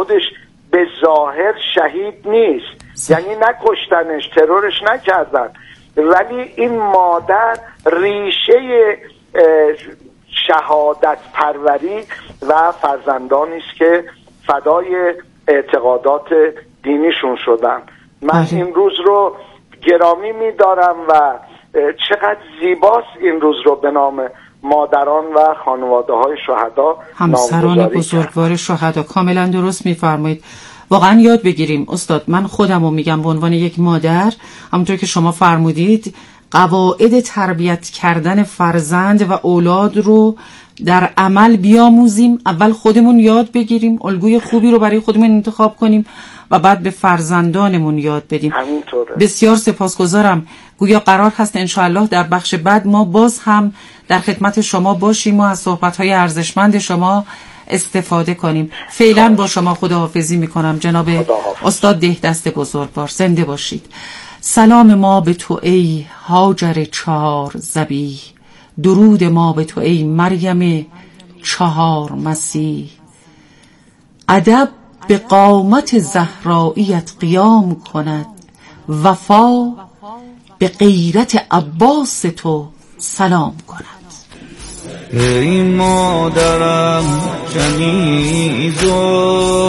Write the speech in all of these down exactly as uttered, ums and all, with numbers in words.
خودش به ظاهر شهید نیست، یعنی نکشتنش، ترورش نکردن، ولی این مادر ریشه شهادت پروری و فرزندانی است که فدای اعتقادات دینیشون شدن. من این روز رو گرامی می‌دارم و چقدر زیباست این روز رو به نام مادران و خانواده‌های شهدا، همسران بزرگوار شهدا. کاملا درست می‌فرمایید. واقعا یاد بگیریم استاد. من خودم رو میگم به عنوان یک مادر، همونطور که شما فرمودید، قواعد تربیت کردن فرزند و اولاد رو در عمل بیاموزیم. اول خودمون یاد بگیریم، الگوی خوبی رو برای خودمون انتخاب کنیم و بعد به فرزندانمون یاد بدیم. همینطوره. بسیار سپاسگزارم. گویا قرار هست انشاءالله در بخش بعد ما باز هم در خدمت شما باشیم و از صحبت‌های ارزشمند شما استفاده کنیم. فعلا با شما خداحافظی میکنم جناب استاد دهدست بزرگوار. زنده باشید. سلام ما به تو ای هاجر چهار ذبیح، درود ما به تو ای مریم چهار مسیح. ادب به قامت زهراییت قیام کند، وفا به غیرت عباس تو سلام کند. ای مادرم کنیزو،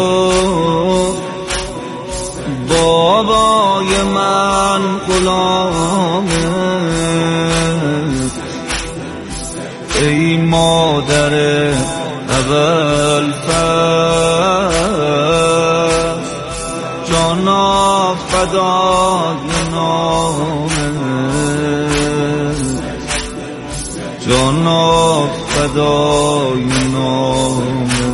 بابای من غلامه، ای مادر اول فر، جانا فدای نامه، جانا فدای نامه،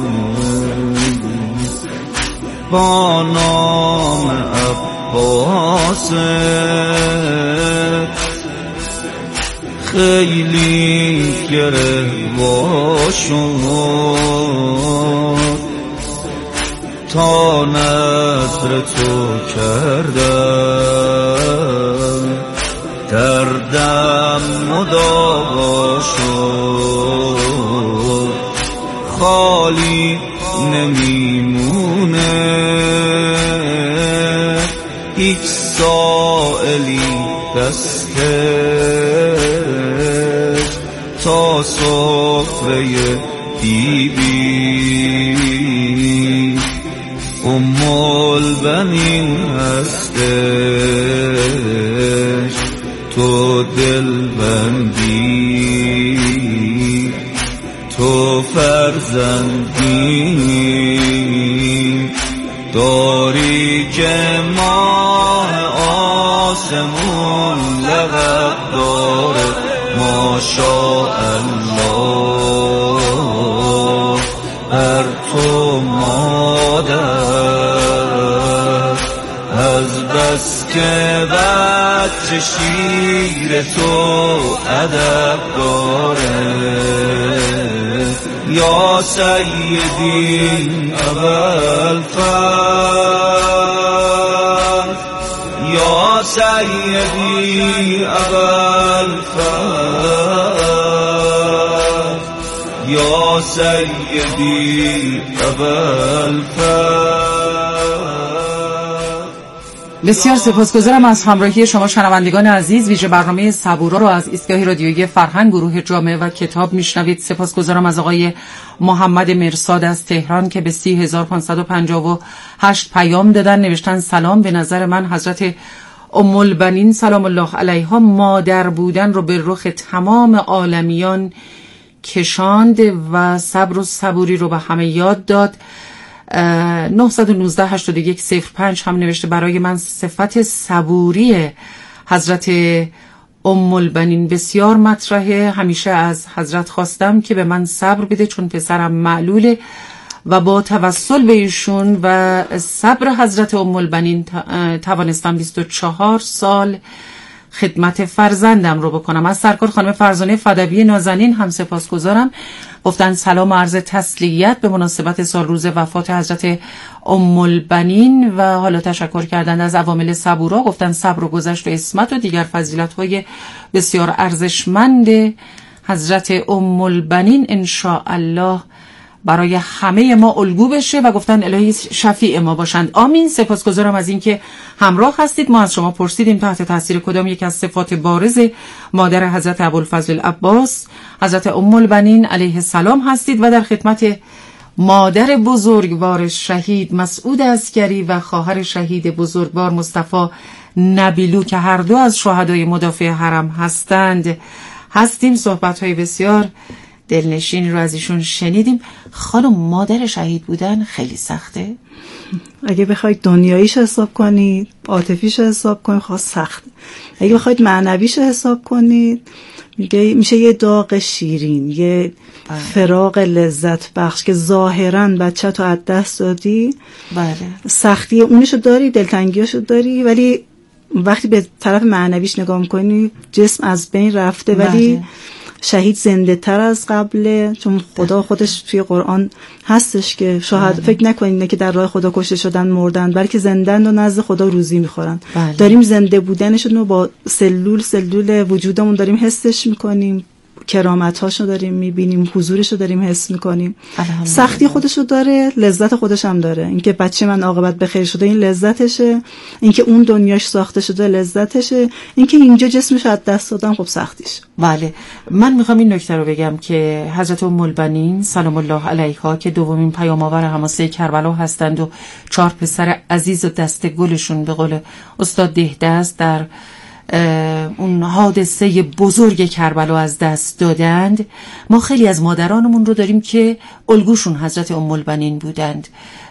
با نام عباس خیلی گره باشد، تا نظر تو کردم دردم مداوا شد، خالی نمیمونه هیچ سائلی دستش، تا سفره بیبی ام البنین هستش، تو دل بندی، تو فرزندی داری که ماه آسمون لقب داره، ماشاءالله بر تو مادر، از بس که بچه شیر تو ادب داره. یا سیدی اول فر، یا سیدی اول فر، یا سیدی اول فر. بسیار سپاسگزارم از همراهی شما شنوندگان عزیز. ویژه برنامه صبورا رو از ایستگاه رادیویی فرهنگ گروه جامعه و کتاب میشنوید. سپاسگزارم از آقای محمد مرصاد از تهران که به سی هزار و پانصد و پنجاه و هشت پیام دادن. نوشتن سلام، به نظر من حضرت ام البنین سلام الله علیها مادر بودن رو به رخ تمام عالمیان کشاند و صبر و صبوری رو به همه یاد داد. نه یک نه هشت یک صفر پنج هم نوشته برای من صفت صبوری حضرت ام البنین بسیار مطرحه. همیشه از حضرت خواستم که به من صبر بده چون پسرم معلوله و با توسل به ایشون و صبر حضرت ام البنین توانستم بیست و چهار سال خدمت فرزندم رو بکنم. از سرکار خانم فرزانه فدوی نازنین هم سپاسگزارم. گفتن سلام و عرض تسلیت به مناسبت سال روز وفات حضرت ام البنین و حالا تشکر کردند از عوامل صبورا. گفتن صبر و گذشت و عصمت و دیگر فضیلت‌های بسیار ارزشمند حضرت ام البنین ان شاء الله برای همه ما الگو بشه و گفتن الهی شفیع ما باشند. آمین. سپاسگزارم از اینکه همراه هستید. ما از شما پرسیدیم تحت تاثیر کدام یک از صفات بارز مادر حضرت ابوالفضل العباس حضرت ام البنین علیه السلام هستید و در خدمت مادر بزرگوار شهید مسعود عسکری و خواهر شهید بزرگوار مصطفی نبیلو که هر دو از شهدای مدافع حرم هستند هستیم. صحبت‌های بسیار دلنشین رو از ایشون شنیدیم. خانم، مادر شهید بودن خیلی سخته؟ اگه بخواید دنیاییش حساب کنید، عاطفیش حساب کنید، خواهد سخته. اگه بخواید معنویش حساب کنید، میگه میشه یه داغ شیرین، یه فراق لذت بخش که ظاهراً بچه تو از دست دادی. بله. سختی اونشو داری، دلتنگیاشو داری، ولی وقتی به طرف معنویش نگاه میکنی جسم از بین رفته. بله. ولی شهید زنده تر از قبله، چون خدا خودش توی قرآن هستش که شهدا فکر نکنید که در راه خدا کشته شدن مردن، بلکه زنده‌اند و نزد خدا روزی میخورن. بله. داریم زنده بودنشون رو با سلول سلول وجودمون داریم حسش میکنیم، کرامت‌هاشو داریم میبینیم، حضورشو داریم حس میکنیم. سختی خودشو داره، لذت خودش هم داره. اینکه بچه من عاقبت بخیر شده این لذتشه، اینکه اون دنیاش ساخته شده لذتشه، اینکه اینجا جسمش از دست دادن خب سختیش. بله. من میخوام این نکته رو بگم که حضرت ام البنین سلام الله علیها که دومین پیام آور حماسه کربلا هستند و چهار پسر عزیز و دست گلشون به قول استاد دهدست در اون حادثه بزرگ کربلا از دست دادند، ما خیلی از مادرانمون رو داریم که الگوشون حضرت ام البنین بودند،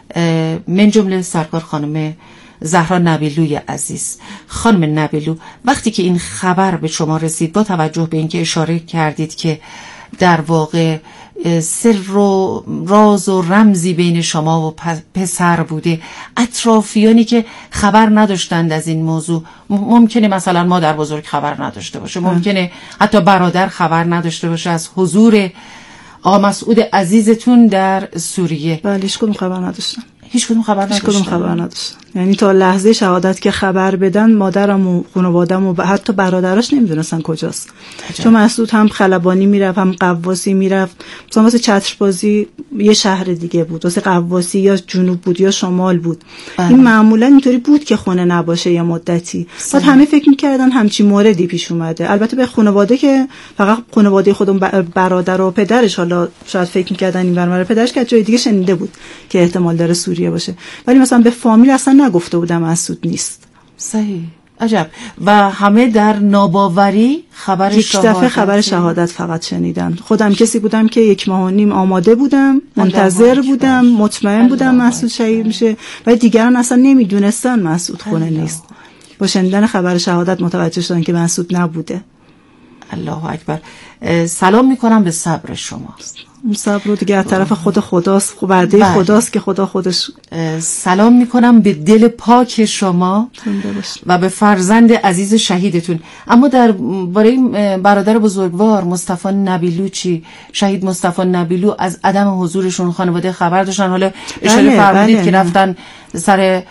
من جمله سرکار خانم زهرا نبیلوی عزیز. خانم نبیلو، وقتی که این خبر به شما رسید، با توجه به اینکه اشاره کردید که در واقع سر و راز و رمزی بین شما و پسر بوده، اطرافیانی که خبر نداشتند از این موضوع، ممکنه مثلا مادر بزرگ خبر نداشته باشه، ممکنه حتی برادر خبر نداشته باشه از حضور آقا مسعود عزیزتون در سوریه. بله، هیچ کدوم خبر نداشتن. هیچ کدوم خبر نداشتن. هیچ کدوم خبر نداشتن. یعنی تا لحظه شهادت که خبر بدن مادرم و خانواده‌م و حتی برادراش نمیدونستن کجاست. عجب. چون مسعود هم خلبانی میرفت، هم قواسی میرفت. مثلا واسه چتربازی یه شهر دیگه بود، واسه قواسی یا جنوب بود یا شمال بود. بله. این معمولا اینطوری بود که خونه نباشه یه مدتی. بعد همه فکر میکردن همچین موردی پیش اومده. البته به خانواده که فقط خانواده خودم برادر و پدرش حالا شاید فکر میکردن این برادر پدرش که جای دیگه شنیده بود که احتمال داره سوریه باشه. ولی مثلا به فامیل اصلا نگفته بودم مسعود نیست. صحیح. عجب. و همه در ناباوری خبر یک شهادت یک دفعه خبر شهادت فقط شنیدن. خودم کسی بودم که یک ماه و نیم آماده بودم، منتظر بودم، مطمئن بودم مسعود شهید میشه، ولی دیگران اصلا نمیدونستن مسعود خونه نیست. با شنیدن خبر شهادت متوجه شدن که مسعود نبوده. الله اکبر. سلام میکنم به صبر شما. صبر رو دیگه از طرف خود خداست، وعده خداست که خدا خودش. سلام میکنم به دل پاک شما و به فرزند عزیز شهیدتون. اما در برای برادر بزرگوار مصطفی نبیلو چی؟ شهید مصطفی نبیلو از عدم حضورشون خانواده خبر داشتن، حالا اشاره فرمودید که رفتن سر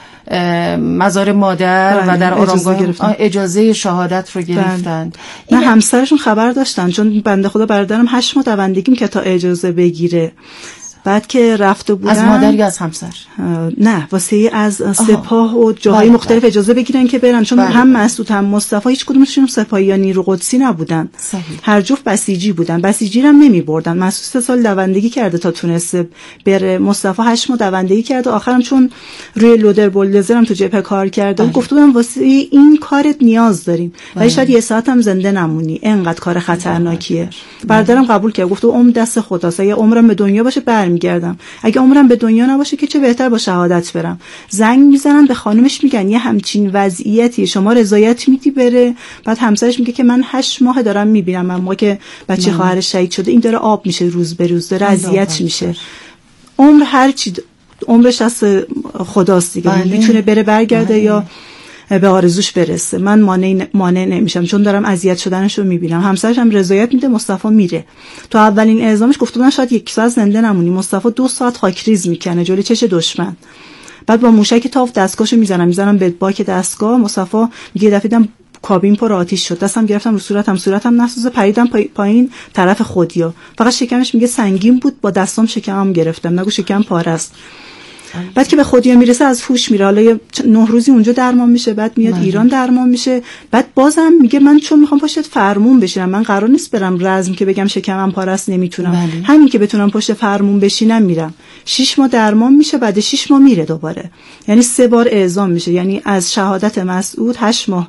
مزار مادر بله. و در آرامگاه اجازه, اجازه شهادت رو گرفتند. نه همسرشون خبر داشتن، چون بنده خدا برادرم هشت ماه دوندگی می‌کرد تا اجازه بگیره. بعد که رفته بودن از مادر یا از همسر؟ نه، واسه از سپاه و جاهای بله مختلف بله. اجازه بگیرن که برن، چون بله. هم مسعود هم مصطفی هیچ کدومشون سپاهی یا نیرو قدسی نبودن. صحیح. هر جفت بسیجی بودن. بسیجی هم نمی‌بردن. مسعود سه سال دوندگی کرده تا تونسته بره. مصطفی هشت ماه دوندگی کرده. آخرام چون روی لودر بولدوزر هم تو جبهه کار کرده، بله. گفته بودن واسه این کارت نیاز داریم. ولی شاید یه ساعت هم زنده نمونی. اینقدر کار خطرناکیه. برادرم قبول کرد. گفت عمر دست خداست. اگه عمرم به دنیا باشه میگردم، اگه عمرم به دنیا نباشه که چه بهتر با شهادت برم. زنگ میزنن به خانومش میگن یه همچین وضعیتی شما رضایت میدی بره؟ بعد همسرش میگه که من هشت ماه دارم میبینم، من موقع که بچه خواهرش شهید شده این داره آب میشه روز به روز، داره اذیت میشه. عمر هر چی عمرش از خداست دیگه، میتونه بره برگرده بله. یا به آرزوش برسه. من مانع مانع نمیشم چون دارم اذیت شدنش رو میبینم. همسرش هم رضایت میده، مصطفی میره. تو اولین اعزامش گفته بودن شاید یک ساعت زنده نمونی، مصطفی دو ساعت خاکریز میکنه جلوی چش دشمن. بعد با موشک تاف دستگاهشو میزنم میزنم به باک دستگاه. مصطفی میگه دفعه دیدم کابین پر آتیش شد، دستم گرفتم رو صورتم، صورتم نسوزه، پریدم پا... پایین طرف خودیا. فقط شکمش میگه سنگین بود، با دستام شکمم گرفتم، نگو شکم پاره است. بعد که به خودیا میرسه از هوش میره، حالا یه نه روزی اونجا درمان میشه، بعد میاد بله. ایران درمان میشه. بعد بازم میگه من چون میخوام پشت فرمون بشینم، من قرار نیست برم رزم که بگم شکمم پاره است نمیتونم، بله. همین که بتونم پشت فرمون بشینم میرم. شش ماه درمان میشه، بعد شش ماه میره دوباره، یعنی سه بار اعزام میشه، یعنی از شهادت مسعود هشت ماه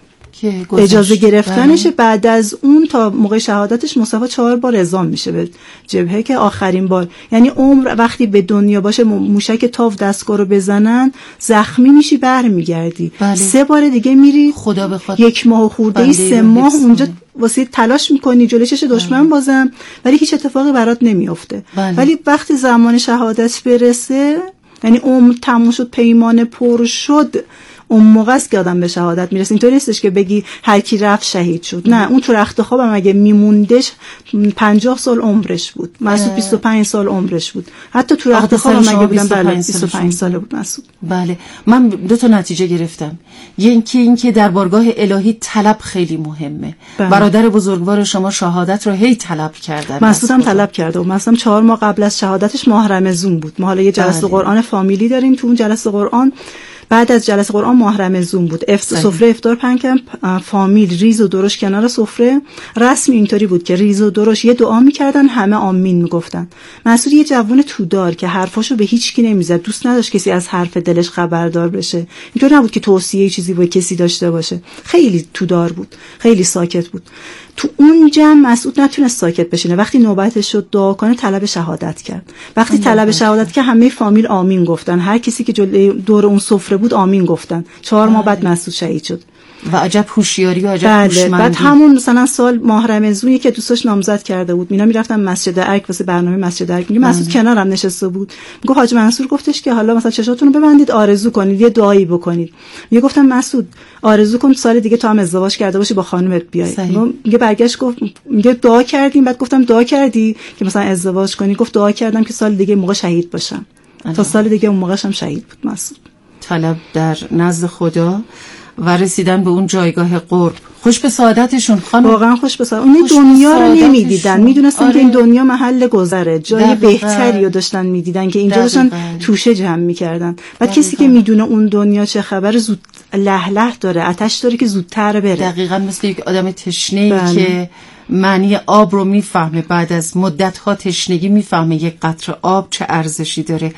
اجازه گرفتنشه، بعد از اون تا موقع شهادتش مصطفی چهار بار اعزام میشه به جبهه که آخرین بار، یعنی عمر وقتی به دنیا باشه موشک تاو دستگاه رو بزنن زخمی میشی برمیگردی، بله. سه بار دیگه میری خدا بخواد یک ماه خورده ای سه ماه اونجا واسه تلاش میکنی جلوی چش دشمن بازم، ولی هیچ اتفاقی برات نمیافته، بله. ولی وقتی زمان شهادت برسه، یعنی عمر تموم شد، پیمان پر شد، اون موقع است که آدم به شهادت میرسه. اینطوری نیستش که بگی هر کی رفت شهید شد، نه، اون تو رخت خوابم اگه میموندش پنجاه سال عمرش بود، مسعود بیست و پنج سال عمرش بود، حتی تو رخت خوابم اگه بودم بله بیست و پنج ساله بود مسعود. بله، من دو تا نتیجه گرفتم. یکی این که در بارگاه الهی طلب خیلی مهمه. بله. برادر بزرگوار شما شهادت رو هی طلب کردن، مسعود هم طلب کرده و مثلا چهار ماه قبل از شهادتش ماه رمضان بود. ما حالا یه جلسه بله. قرآن فامیلی داریم، تو اون جلسه قرآن بعد از جلسه قرآن ماه رمضان بود، افت... سفره افطار پنج کردن، فامیل ریز و درشت کنار سفره، رسمی اینطوری بود که ریز و درشت یه دعا میکردن، همه آمین میگفتن. مسعود یه جوون تودار که حرفاشو به هیچ کی نمیزد، دوست نداشت کسی از حرف دلش خبردار بشه، اینطور نبود که توصیه چیزی با کسی داشته باشه، خیلی تودار بود، خیلی ساکت بود. تو اون جمع مسعود نتونست ساکت بشینه، وقتی نوبتش شد دعا کنه طلب شهادت کرد. وقتی طلب شهادت که همه فامیل آمین گفتن، هر کسی که جلوی دور اون سفره بود آمین گفتن. چهار ماه بعد مسعود شهید شد. و عجب هوشیاری و عجب هوشمندی. بله. بعد همون مثلا سال ماه رمضان که دوستاش نامزد کرده بود، مینا میرفتن مسجد ارگ واسه برنامه مسجد ارگ، میگه مسعود کنارم نشسته بود، میگه حاج منصور گفتش که حالا مثلا چشاتون رو ببندید آرزو کنید، یه دعایی بکنید. میگه گفتم مسعود آرزو کن سال دیگه تو هم ازدواج کرده باشی با خانومت بیای. میگه برگشت گفت، میگه دعا کردیم، بعد گفتم دعا کردی که مثلا ازدواج کنی؟ گفت دعا کردم که سال دیگه موقع شهید باشم. تا سال دیگه اون موقعش هم شهید بود مسعود. طلب در نزد خدا و رسیدن به اون جایگاه قرب. خوش به سعادتشون خانم، واقعا خوش به سعادت. اون دنیا رو نمیدیدن، میدونستن آره. که این دنیا محل گذره، جای دقیقا. بهتری رو داشتن میدیدن که اینجا داشتن توشه جمع میکردن. بعد کسی که میدونه اون دنیا چه خبر، زود له له داره، آتش داره که زودتر بره. دقیقاً مثل یک آدم تشنه‌ای بله. که معنی آب رو میفهمه، بعد از مدت‌ها تشنگی میفهمه یک قطره آب چه ارزشی داره.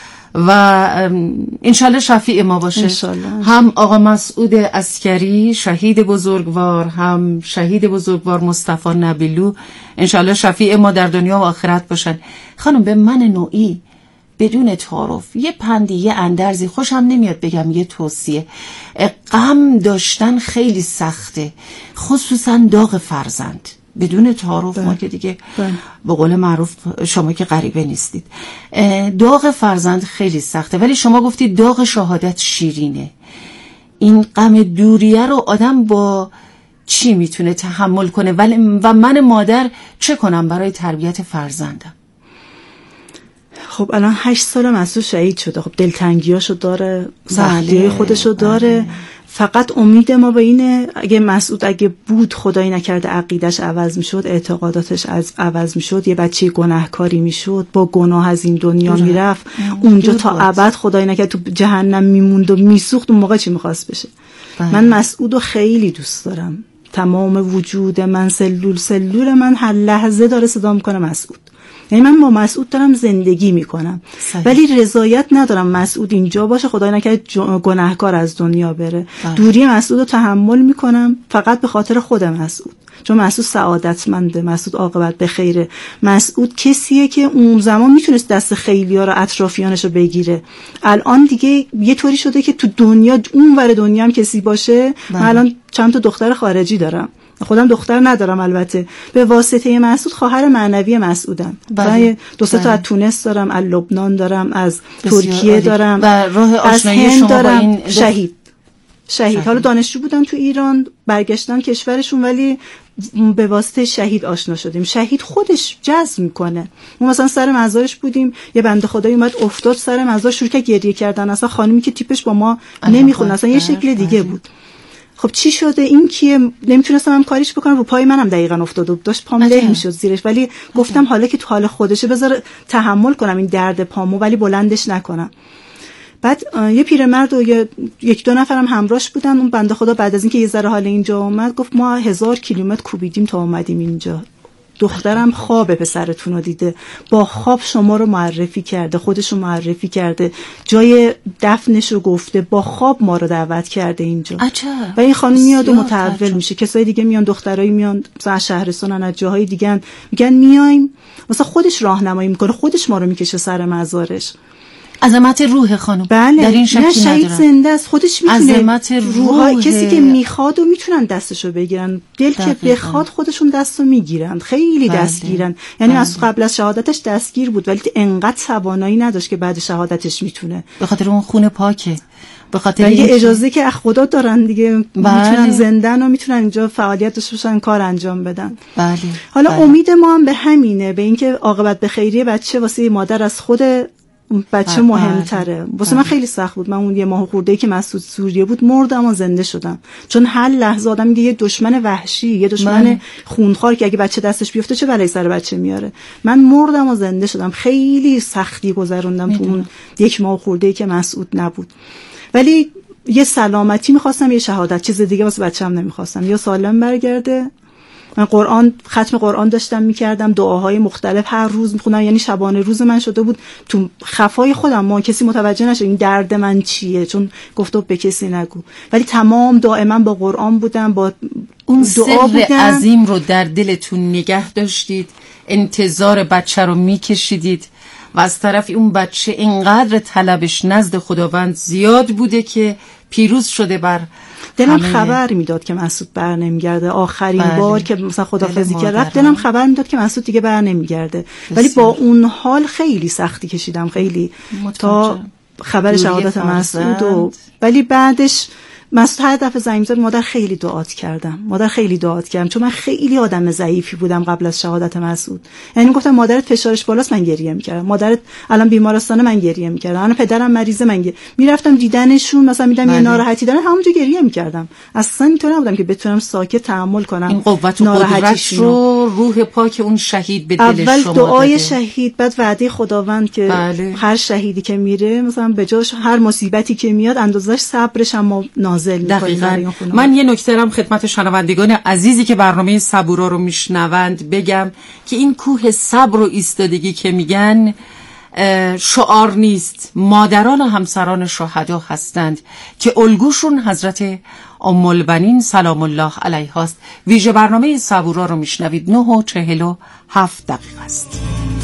و انشالله شفیع ما باشه انشالله. هم آقا مسعود عسکری شهید بزرگوار، هم شهید بزرگوار مصطفی نبیلو انشالله شفیع ما در دنیا و آخرت باشن. خانم به من نوعی بدون تعارف یه پندی یه اندرزی، خوشم نمیاد بگم یه توصیه، غم داشتن خیلی سخته، خصوصا داغ فرزند بدون تعارف. ما که دیگه به قول معروف شما که غریبه نیستید، داغ فرزند خیلی سخته، ولی شما گفتید داغ شهادت شیرینه. این غم دوریه رو آدم با چی میتونه تحمل کنه؟ ولی و من مادر چه کنم برای تربیت فرزندم؟ خب الان هشت سال مسعود شهید شده، خب دلتنگیاشو داره، سختیای خودشو داره. بله. فقط امید ما به اینه اگه مسعود اگه بود خدایی نکرده عقیدش عوض میشد، اعتقاداتش از عوض میشد، یه بچه گناهکاری میشد، با گناه از این دنیا میرفت اونجا تا ابد، خدایی نکرد تو جهنم میموند و میسوخت، اون موقع چی میخواست بشه؟ بله. من مسعودو خیلی دوست دارم، تمام وجود من، سلول سلول من هر لحظه داره صدا میکنه مسعود. یعنی من با مسعود دارم زندگی میکنم صحیح. ولی رضایت ندارم مسعود اینجا باشه، خدای نکرد گناهکار از دنیا بره. صحیح. دوری مسعود رو تحمل میکنم فقط به خاطر خود مسعود، چون مسعود سعادتمنده، مسعود عاقبت به خیره، مسعود کسیه که اون زمان میتونست دست خیلی‌ها رو اطرافیانش رو بگیره. الان دیگه یه طوری شده که تو دنیا اون ور دنیا هم کسی باشه. من الان چند تا دختر خارجی دارم، خودم دختر ندارم البته، به واسطه مسعود خواهر معنوی مسعودم. من دو سه تا از تونس دارم، از لبنان دارم، از ترکیه دارم و راه آشنایی شما با این شهید شهید. شهید حالا دانشجو بودن تو ایران، برگشتن کشورشون، ولی به واسطه شهید آشنا شدیم. شهید خودش جذب میکنه. ما مثلا سر مزارش بودیم، یه بنده خدایی اومد افتاد سر مزار، شروع کرد گریه کردن، اصلا خانمی که تیپش با ما نمیخونه، اصلا یه شکل دیگه بود. خب چی شده، این کیه؟ نمیتونستم هم کاریش بکنم، رو پای منم دقیقاً افتاد و داشت پام له میشد زیرش، ولی گفتم حالا که تو حال خودشه بذار تحمل کنم این درد پامو، ولی بلندش نکنم. بعد یه پیرمرد و یه یک دو نفرم همراهش بودن. اون بنده خدا بعد از اینکه یه ذره حال اینجا اومد گفت ما هزار کیلومتر کوبیدیم تا اومدیم اینجا. دخترم خواب پسرتون رو دیده، با خواب شما رو معرفی کرده، خودش رو معرفی کرده، جای دفنش رو گفته، با خواب ما رو دعوت کرده اینجا. عجب. و این خانم میاد و متحول میشه. کسای دیگه میان، دخترایی میان مثلا شهرستان، از جاهای دیگه میگن میایم، مثلا خودش راهنمایی میکنه، خودش ما رو میکشه سر مزارش. عظمت روح خانم. بله. در این شکی شهید زنده است، خودش میتونه. عظمت روح کسی که میخواد و میتونن دستشو بگیرن، دل که بخواد خودشون دستو میگیرن. خیلی بله. دستگیرن. یعنی بله. از قبل از شهادتش دستگیر بود ولی انقدر توانایی نداشت که بعد شهادتش میتونه. به خاطر اون خون پاکه، به خاطر این اجازه که از خدا دارن دیگه. بله. میتونن زندن و میتونن اینجا فعالیت داشته باشن، کار انجام بدن. بله. حالا بله. امید ما هم به همینه، به اینکه عاقبت به خیریه بچه واسه مادر از خود بچه مهمتره. واسه من خیلی سخت بود. من اون یه ماه خورده‌ای که مسعود سوریه بود مردم و زنده شدم، چون هر لحظه آدم میگه یه دشمن وحشی، یه دشمن خونخوار که اگه بچه دستش بیفته چه بلایی سر بچه میاره. من مردم و زنده شدم. خیلی سختی گذروندم تو اون یک ماه خورده‌ای که مسعود نبود، ولی یه سلامتی می‌خواستم، یه شهادت، چیز دیگه واسه بچه‌م نمی‌خواستم. یا سالم برگرده. من قرآن ختم قرآن داشتم میکردم، دعاهای مختلف هر روز میخوندم، یعنی شبانه روز من شده بود تو خفای خودم، ما کسی متوجه نشه این درد من چیه، چون گفته به کسی نگو، ولی تمام دائما با قرآن بودم، با اون دعا سر بودم. عظیم رو در دلتون نگه داشتید، انتظار بچه رو میکشیدید و از طرف اون بچه اینقدر طلبش نزد خداوند زیاد بوده که پیروز شده بر دلم خبر میداد که مسعود بر نمیگرده. آخرین بله. بار که مثلا خدافظی کرد رفت، دلم خبر میداد که مسعود دیگه بر نمیگرده، ولی با اون حال خیلی سختی کشیدم، خیلی تا خبر شهادت مسعود و ولی بعدش مسعود هر دفعه زنگ می‌زد مادر خیلی دعات کردم، مادر خیلی دعات کردم، چون من خیلی آدم ضعیفی بودم قبل از شهادت مسعود. یعنی گفتم مادرت فشارش بالاست، من گریه می‌کردم، مادرت الان بیمارستانه، من گریه می‌کردم، الان پدرم مریضه، من گریه میرفتم دیدنشون، مثلا میدم یه ناراحتی دارن همونجا گریه می‌کردم. اصلا اینطور نبودم که بتونم ساکت تحمل کنم. این قوت و قدرت رو روح پاک اون شهید به دل شما اول دعای شهید، بعد وعده خداوند که بله. هر شهیدی که میره مثلا به جاش هر مصیبتی که میاد اندازش صبرش هم نازل. دقیقاً. من یه نکته هم خدمت شنوندگان عزیزی که برنامه صبورا رو میشنوند بگم که این کوه صبر و ایستادگی که میگن شعار نیست، مادران و همسران شهدا هستند که الگوشون حضرت ام البنین سلام الله علیها است. ویژه برنامه صبورا رو میشنوید. نه و چهل و هفت دقیقه است.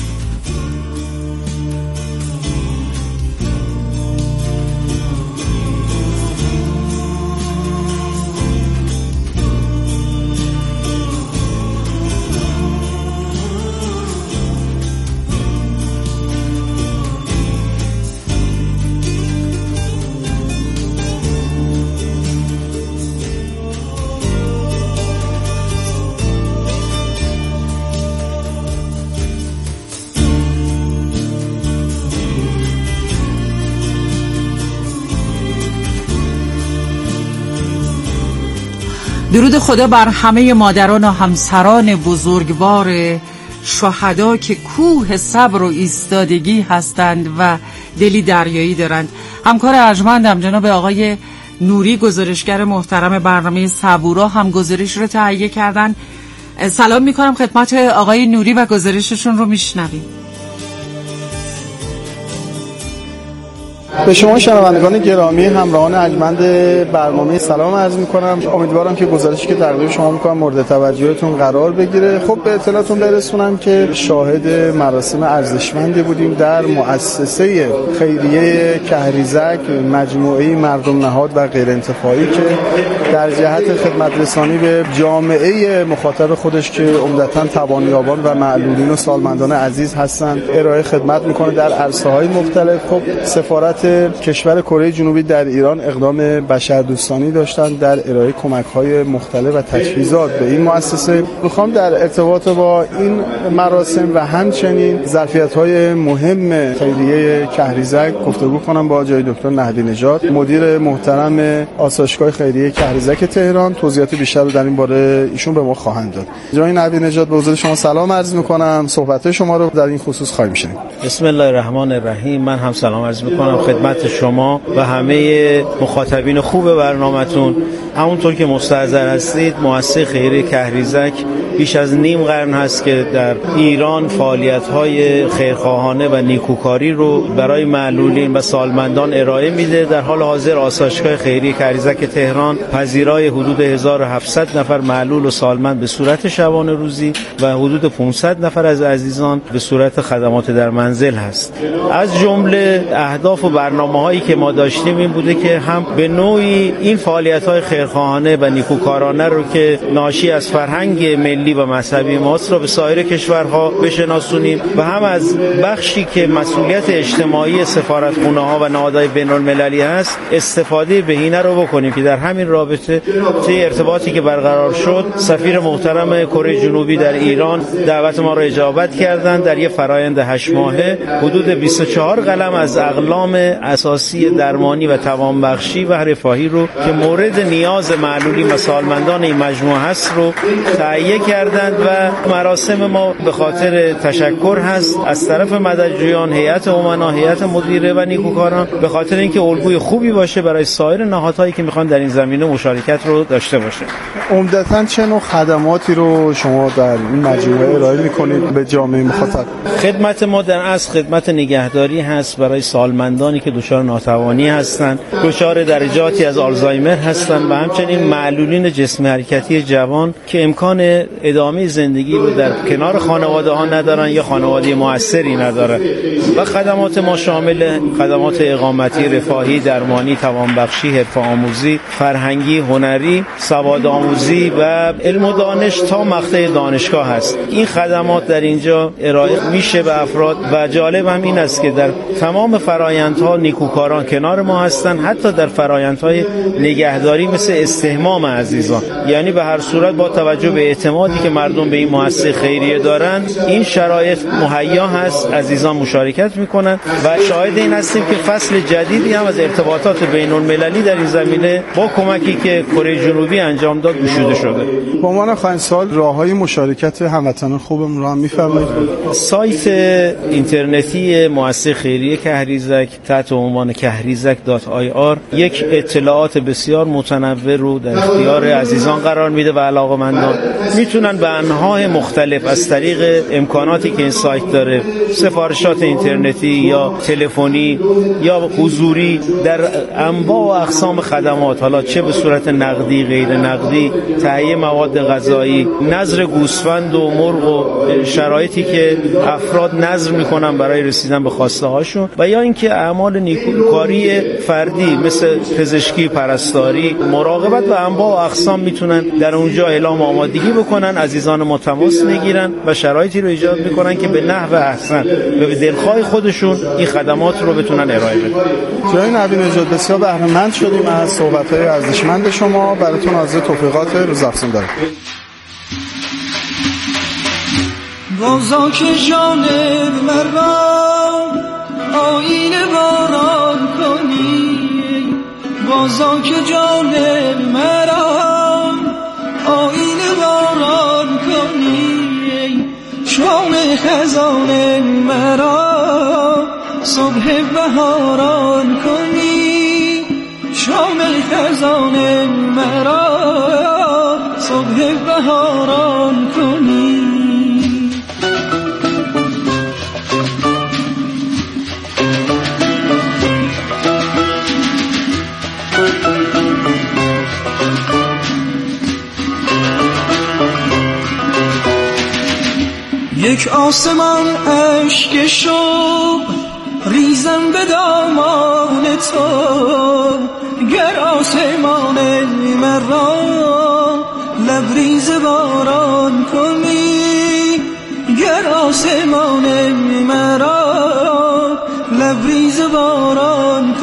درود خدا بر همه مادران و همسران بزرگوار شهدا که کوه صبر و ایستادگی هستند و دلی دریایی دارند. همکار ارجمندم جناب آقای نوری، گزارشگر محترم برنامه صبورا، هم گزارش رو تهیه کردن. سلام میکنم خدمت آقای نوری و گزارششون رو میشنویم. به شما شنوندگان گرامی همراهان ارجمند برنامه سلام عرض می‌کنم. امیدوارم که گزارشی که تقدیم شما می‌کنم مورد توجهتون قرار بگیره. خب به اطلاعتون برسونم که شاهد مراسم ارزشمندی بودیم در مؤسسه خیریه کهریزک، مجموعه مردم نهاد و غیر انتفاعی که در جهت خدمت رسانی به جامعه مخاطب خودش که عمدتاً توانیابان و معلولین و سالمندان عزیز هستند ارائه خدمت می‌کنه در عرصه‌های مختلف. خب سفارت سفارت کشور کره جنوبی در ایران اقدام بشردوستانی داشتن در ارائه کمک‌های مختلف و تجهیزات به این مؤسسه. میخوام در ارتباط با این مراسم و همچنین ظرفیت‌های مهم خیریه کهریزک گفتگو کنم با جای دکتر نهدی نژاد، مدیر محترم آسایشگاه خیریه کهریزک تهران. توضیحات بیشتر رو در این باره ایشون به ما خواهند داد. جناب نهدی نژاد، به حضور شما سلام عرض می‌کنم. صحبت شما رو در این خصوص خواهیم شنید. بسم الله الرحمن الرحیم. من هم سلام عرض می‌کنم خدمت شما و همه مخاطبین خوب برنامه‌تون. همونطور که مستحضر هستید، مؤسسه خیریه کهریزک بیش از نیم قرن هست که در ایران فعالیت‌های خیرخواهانه و نیکوکاری رو برای معلولین و سالمندان ارائه میده. در حال حاضر آسایشگاه خیریه کهریزک تهران پذیرای حدود هزار و هفتصد نفر معلول و سالمند به صورت شبانه روزی و حدود پانصد نفر از عزیزان به صورت خدمات در منزل هست. از جمله اهداف و برنامه‌هایی که ما داشتیم این بوده که هم به نوعی این فعالیت‌های خیرخواهانه و نیکوکارانه رو که ناشی از فرهنگ ملی و مذهبی ماست رو به سایر کشورها بشناسونیم و هم از بخشی که مسئولیت اجتماعی سفارتخونه‌ها و نهادهای بین‌المللی هست استفاده بهینه رو بکنیم که در همین رابطه طی ارتباطی که برقرار شد سفیر محترم کره جنوبی در ایران دعوت ما را اجابت کردند. در یک فرایند هشت ماهه حدود بیست و چهار قلم از اقلام اساسی درمانی و توانبخشی و رفاهی رو که مورد نیاز معلولین و سالمندان این مجموعه هست رو تهیه کردند و مراسم ما به خاطر تشکر هست از طرف مددجویان، هیئت امنا، هیئت مدیره و نیکوکاران به خاطر اینکه الگوی خوبی باشه برای سایر نهادهایی که میخوان در این زمینه مشارکت رو داشته باشه. عمدتاً چه نوع خدماتی رو شما در این مجموعه ارائه میکنید به جامعه مخاطب؟ خدمت ما در اصل خدمت نگهداری هست برای سالمندانی که دچار ناتوانی هستند، دچار درجاتی از آلزایمر هستند و همچنین معلولین جسم حرکتی جوان که امکان ادامه زندگی رو در کنار خانواده ها ندارن یا خانواده موثری ندارن. و خدمات ما شامل خدمات اقامتی، رفاهی، درمانی، توانبخشی، حرفه آموزی، فرهنگی، هنری، سواد آموزی و علم و دانش تا مقطع دانشگاه هست. این خدمات در اینجا ارائه میشه به افراد و جالب هم این است که در تمام فرآیندها نیکوکاران کنار ما هستن، حتی در فرآیندهای نگهداری مثل استحمام عزیزان. یعنی به هر صورت با توجه به اعتمادی که مردم به این مؤسسه خیریه دارن این شرایط مهیا هست، عزیزان مشارکت میکنن و شاهد این هستیم که فصل جدیدی هم از ارتباطات بین المللی در این زمینه با کمکی که کره جنوبی انجام داد گشوده شده. به عنوان خواهان سال راههای مشارکت هموطنان خوبم رو هم میفرمایید. سایت اینترنتی مؤسسه خیریه کهریزک تحت عنوان کهریزک دات آی آر یک اطلاعات بسیار متنوع رو در اختیار عزیزان قرار میده و علاقه‌مندان میتونن به انواع مختلف از طریق امکاناتی که این سایت داره، سفارشات اینترنتی یا تلفنی یا حضوری، در انواع و اقسام خدمات، حالا چه به صورت نقدی، غیر نقدی، تهیه مواد غذایی، نظر گوسفند و مرغ و شرایطی که افراد نظر میکنن برای رسیدن به خواسته هاشون و یا اینکه اعمال نیکوکاری فردی مثل پزشکی، پرستاری، مراقبت و انواع و اقسام میتونن در اونجا اعلام آمادگی بکنن، عزیزان ما تماس میگیرن و شرایطی رو ایجاد میکنن که به نحو احسن و به دلخواه خودشون این خدمات رو بتونن ارائه بدن. جناب نهدی نژاد، بسیار بهره مند شدیم از صحبت‌های ارزشمند شما. براتون آرزوی توفیقات روزافزون دارم. بازا که جان مرا آینه باران کنی، بازا که جان مرا آینه باران کنی، شام خزان مرا صبح بهاران کنی، شام خزان مرا صبح بهاران کنی. یک آسمان اشک شب ریزم به دامان تو، گر آسمان مرا لبریز باران کنی، گر آسمان مرا لبریز باران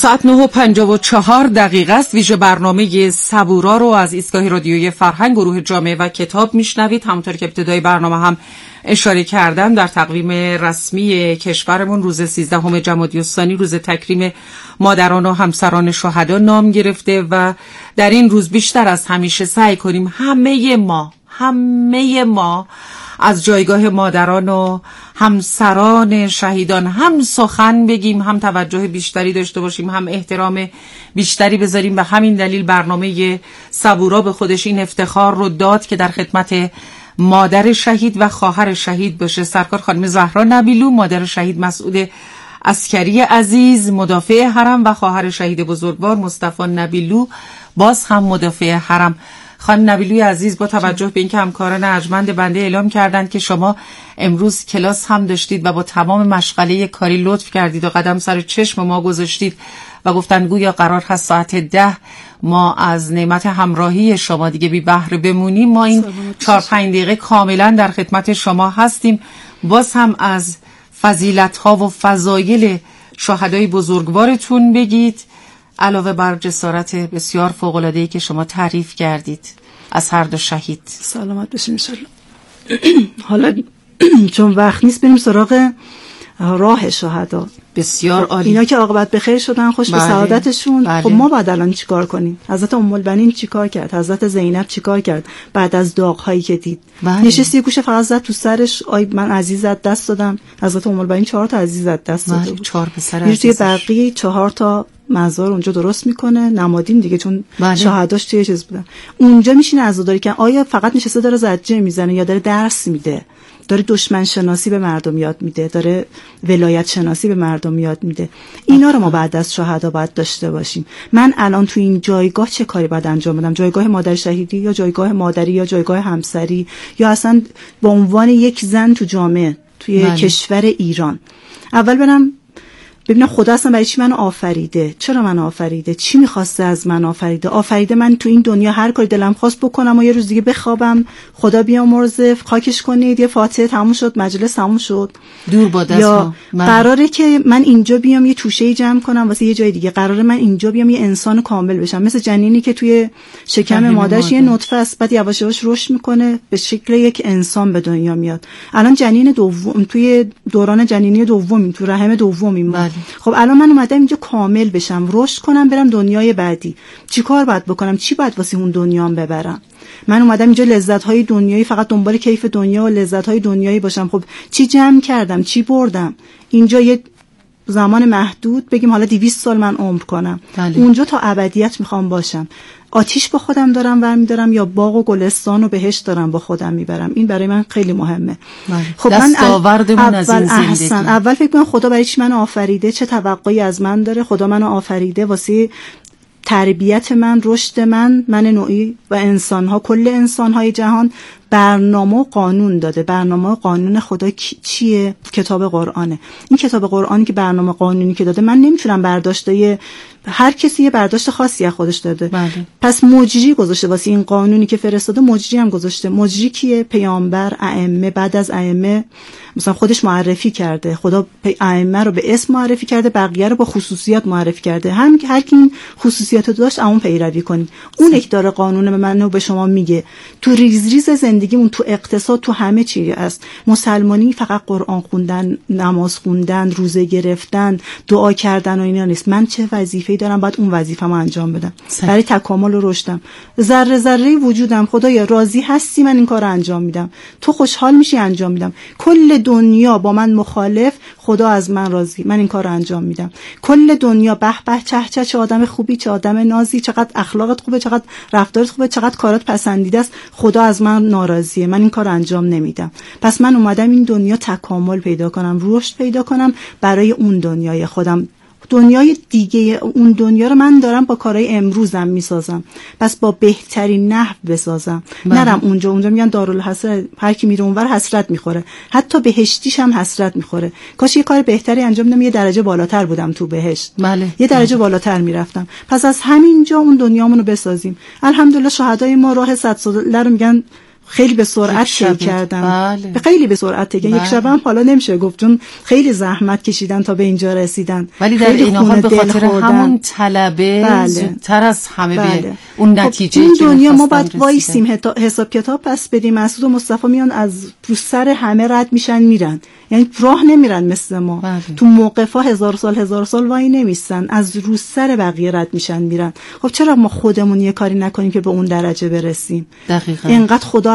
ساعت نه و پنجاه و چهار دقیقه است. ویژه برنامه صبورا رو از ایستگاه رادیویی فرهنگ گروه جامعه و کتاب میشنوید. همونطور که ابتدای برنامه هم اشاره کردم، در تقویم رسمی کشورمون روز سیزدهم جمادی الثانی روز تکریم مادران و همسران شهدا نام گرفته و در این روز بیشتر از همیشه سعی کنیم همه ما همه ما از جایگاه مادران و همسران شهیدان هم سخن بگیم، هم توجه بیشتری داشته باشیم، هم احترام بیشتری بذاریم. به همین دلیل برنامه صبورا به خودش این افتخار رو داد که در خدمت مادر شهید و خواهر شهید باشه. سرکار خانم زهرا نبیلو، مادر شهید مسعود عسکری عزیز مدافع حرم، و خواهر شهید بزرگوار مصطفی نبیلو باز هم مدافع حرم. خانم نبیلوی عزیز، با توجه به اینکه همکاران ارجمند بنده اعلام کردند که شما امروز کلاس هم داشتید و با تمام مشغله کاری لطف کردید و قدم سر چشم ما گذاشتید و گفتن گویا قرار هست ساعت ده ما از نعمت همراهی شما دیگه بی بهره بمونیم، ما این چهار پنج دقیقه کاملا در خدمت شما هستیم. باز هم از فضیلت ها و فضایل شهدای بزرگوارتون بگید، علاوه بر جسارت بسیار فوق‌العاده‌ای که شما تعریف کردید از هر دو شهید. سلامت باشین انشالله. حالا چون وقت نیست بریم سراغ راه شهدا. بسیار عالی. اینا که عاقبت به خیر شدن، خوش به سعادتشون. بله. خب ما بعد الان چیکار کنیم؟ حضرت ام البنین چیکار کرد؟ حضرت زینب چیکار کرد بعد از داغ‌هایی که دید؟ بله. نشست یه گوشه فقط زد تو سرش، آی من عزیزت دست دادم. حضرت ام البنین چهار تا عزیزت دست داد. بله. چهار پسر عزیزش. یه بقیه چهار تا مزار اونجا درست میکنه، نمادین دیگه، چون بله. شهداش توی چیز بودن. اونجا میشینه عزاداری که آیا فقط نشسته داره زجه میزنه یا داره درس میده؟ داره دشمن شناسی به مردم یاد میده، داره ولایت شناسی به مردم یاد میده. اینا رو ما بعد از شهدا باید داشته باشیم. من الان تو این جایگاه چه کاری باید انجام بدم؟ جایگاه مادر شهیدی یا جایگاه مادری یا جایگاه همسری یا اصلا به عنوان یک زن تو جامعه توی بله. کشور ایران؟ اول برم ببینم خدا اصلا برای چی منو آفریده، چرا منو آفریده، چی میخواسته از من آفریده. آفریده من تو این دنیا هر کاری دلم خواست بکنم و یه روز دیگه بخوابم، خدا بیامرزه، خاکش کنید، یه فاتحه تموم شد، مجلس تموم شد، دور با دست. یا قراره که من اینجا بیام یه توشه‌ای جمع کنم واسه یه جای دیگه، قراره من اینجا بیام یه انسان کامل بشم، مثل جنینی که توی شکم مادرش یه نطفه است، بعد یواش یواش رشد میکنه به شکل یک انسان به دنیا میاد. الان جنین دوم توی دوران جنینی دومیم، تو رحم دومیم. بله. خب الان من اومدم اینجا کامل بشم، رشد کنم، برم دنیای بعدی. چی کار باید بکنم؟ چی باید واسه اون دنیام ببرم؟ من اومدم اینجا لذت‌های دنیایی، فقط دنبال کیف دنیا و لذت‌های دنیایی باشم. خب چی جمع کردم؟ چی بردم؟ اینجا یه زمان محدود، بگیم حالا دویست سال من عمر کنم. بله. اونجا تا ابدیت میخوام باشم. آتیش با خودم دارم برمی‌دارم یا باغ و گلستان و بهشت دارم با خودم میبرم؟ این برای من خیلی مهمه. بله. خب دستاوردمون از این زندگی. اول فکر کنم خدا برای چی منو آفریده، چه توقعی از من داره. خدا منو آفریده واسه تربیت من، رشد من، من نوعی و انسان‌ها، کل انسان‌های جهان برنامه و قانون داده. برنامه و قانون خدا چیه؟ کتاب قرآنه. این کتاب قرآنی که برنامه قانونی که داده، من نمیتونم برداشته، هر کسی یه برداشت خاصی از خودش داده. بله. پس مجری گذاشته واسه این قانونی که فرستاده، مجری هم گذاشته. مجری کیه؟ پیامبر، ائمه، بعد از ائمه مثلا خودش معرفی کرده. خدا ائمه رو به اسم معرفی کرده، بقیه رو با خصوصیات معرفی کرده. هم هر کی این خصوصیات رو داشت اون پیروی کنی. اون یک داره قانون به من و به شما میگه. تو ریز ریز زندگیمون، تو اقتصاد، تو همه چی است. مسلمانی فقط قرآن خوندن، نماز خوندن، روزه گرفتن، دعا کردن و اینا نیست. من چه وظیفه‌ای دارم، باید اون وظیفه‌مو انجام بدم صحیح. برای تکامل و رشدم، ذره ذره وجودم. خدایا راضی هستی من این کارو انجام میدم، تو خوشحال میشی انجام میدم. کل دنیا با من مخالف، خدا از من راضی، من این کارو انجام میدم. کل دنیا به به چه چه چه آدم خوبی، چه آدم نازی، چقدر اخلاقت خوبه، چقدر رفتارت خوبه، چقدر کارات پسندیده است، خدا از من ناراضیه، من این کارو انجام نمیدم. پس من اومدم این دنیا تکامل پیدا کنم، رشد پیدا کنم برای اون دنیای خودم. دنیای دیگه اون دنیا رو من دارم با کارهای امروزم میسازم، پس با بهترین نحو بسازم. بله. نرم اونجا اونجا میگن دارالحسرت، هر کی میره اونور حسرت میخوره، حتی بهشتیش هم حسرت میخوره. کاش یه کار بهتری انجام بدم، یه درجه بالاتر بودم تو بهشت. بله. یه درجه بله. بالاتر میرفتم. پس از همینجا اون دنیامونو بسازیم. الحمدلله شهدای ما راه صد ساله رو میگن خیلی به سرعت طی کردن. بله. خیلی به سرعت طی کردن. یک شب هم حالا نمیشه گفت چون خیلی زحمت کشیدن تا به اینجا رسیدن. ولی در این حال به خاطر همون طلبه بله. زودتر از همه بله. به اون نتیجه خب این دنیا ما باید وایسیم حساب کتاب پس بدیم. مسعود و مصطفی میان از رو سر همه رد میشن میرن، یعنی راه نمیرن مثل ما بله. تو موقفا هزار سال هزار سال وای نمیستن، از رو سر بقیه رد میشن میرن. خب چرا ما خودمون یه کاری نکنیم که به اون درجه برسیم؟ دقیقاً اینقدر خدا